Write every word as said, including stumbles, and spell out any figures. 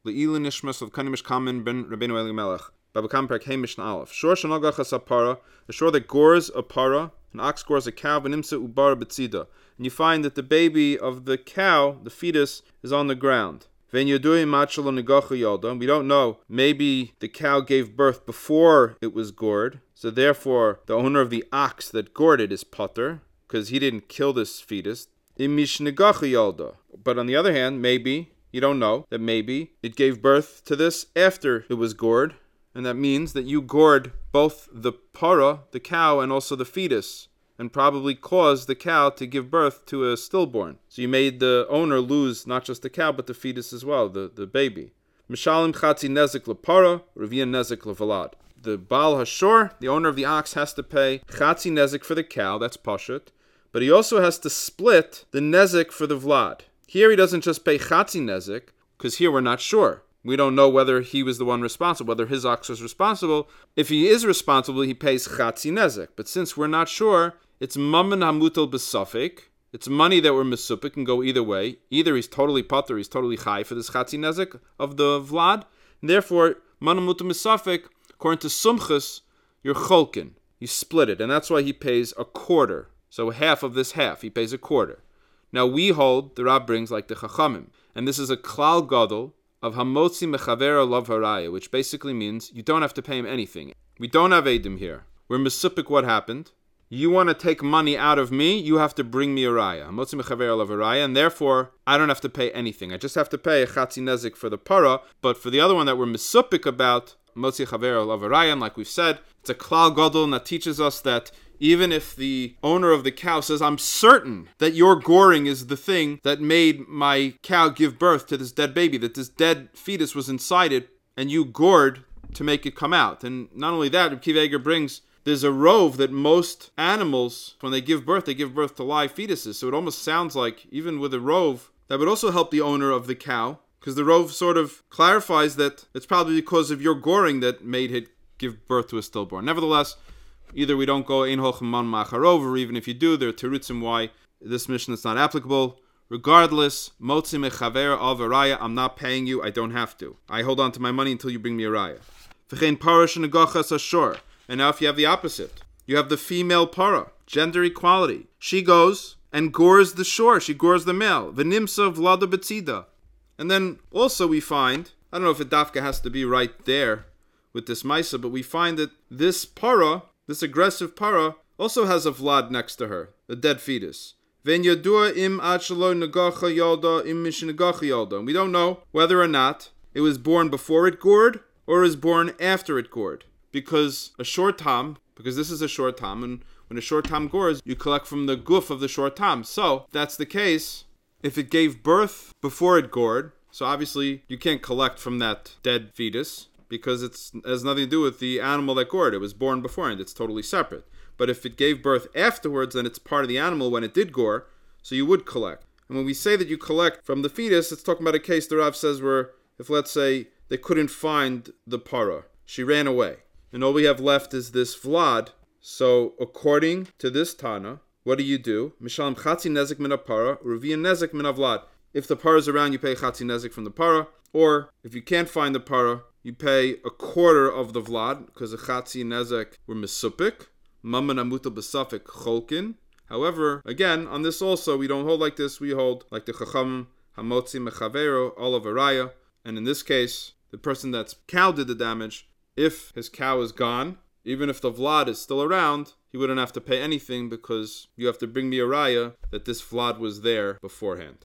Le'ilu nishmas of Kanimish Kamen ben Rabbeinu Elimelech. Baba Kama Perek Hey Mishnah Aleph. Shor shenogachas apara, a shore that gores a para, an ox gores a cow, v'nimsa ubara betzida. And you find that the baby of the cow, the fetus, is on the ground. Ven yodui machalo negacha yolda. We don't know. Maybe the cow gave birth before it was gored, so therefore the owner of the ox that gored it is putter, because he didn't kill this fetus. Imish negacha yolda. But on the other hand, maybe, you don't know, that maybe it gave birth to this after it was gored. And that means that you gored both the para, the cow, and also the fetus, and probably caused the cow to give birth to a stillborn. So you made the owner lose not just the cow, but the fetus as well, the, the baby. Mishalim chatzi nezik lepara, revia nezik levalad. The Baal Hashor, the owner of the ox, has to pay chatzi nezik for the cow, that's pashut, but he also has to split the nezik for the vlad. Here he doesn't just pay chatzi nezik, because here we're not sure. We don't know whether he was the one responsible, whether his ox was responsible. If he is responsible, he pays chatzi nezek. But since we're not sure, it's mammon hamutal besafik. It's money that we're mesupik, can go either way. Either he's totally pater, he's totally chai for this chatzi nezek of the vlad. And therefore, mammon hamutal besafik, according to sumchus, you're cholkin. You split it, and that's why he pays a quarter. So half of this half, he pays a quarter. Now we hold, the Rab brings like the Chachamim, and this is a klal gadol of hamotzi mechavera lav haraya, which basically means you don't have to pay him anything. We don't have edim here. We're mesupik what happened. You want to take money out of me, you have to bring me a raya. Hamotzi mechavera lav haraya, and therefore I don't have to pay anything. I just have to pay a chatzi nezik for the para, but for the other one that we're mesupik about, hamotzi mechavera lav haraya, and like we've said, it's a klal gadol, and that teaches us that even if the owner of the cow says, I'm certain that your goring is the thing that made my cow give birth to this dead baby, that this dead fetus was inside it, and you gored to make it come out. And not only that, Reb Kiva Eger brings, there's a rove that most animals, when they give birth, they give birth to live fetuses. So it almost sounds like, even with a rove, that would also help the owner of the cow, because the rove sort of clarifies that it's probably because of your goring that made it give birth to a stillborn. Nevertheless, either we don't go ein hoch man macharov, or even if you do, there are terutzim why this mission is not applicable. Regardless, motzi mechaver al v'raya, I'm not paying you, I don't have to. I hold on to my money until you bring me a raya. V'chein parash negachas ashor. And now if you have the opposite, you have the female para, gender equality. She goes and gores the shore, she gores the male. V'nimsa vlada betzida. And then also we find, I don't know if a dafka has to be right there with this maisa, but we find that this para, this aggressive para, also has a vlad next to her, a dead fetus. Ven yadua im achalo negacha yalda im mish negacha yalda. And we don't know whether or not it was born before it gored or is born after it gored. Because a short tam, because this is a short tam, and when a short tam gores, you collect from the guf of the short tam. So, if that's the case, if it gave birth before it gored, so obviously you can't collect from that dead fetus, because it has nothing to do with the animal that gored. It was born beforehand. It's totally separate. But if it gave birth afterwards, then it's part of the animal when it did gore, so you would collect. And when we say that you collect from the fetus, it's talking about a case the Rav says where, if let's say, they couldn't find the para. She ran away. And all we have left is this vlad. So according to this Tana, what do you do? Mishalim chatzi nezik min para, revia nezik min vlad. If the para is around, you pay chatzi nezik from the para. Or, if you can't find the para, you pay a quarter of the vlad, because the chatzi nezek were mesupik, mamman amuta besafik cholkin. However, again, on this also, we don't hold like this, we hold like the chacham, hamotzi mechavero, olav araya, and in this case, the person that's cow did the damage, if his cow is gone, even if the vlad is still around, he wouldn't have to pay anything, because you have to bring me a raya that this vlad was there beforehand.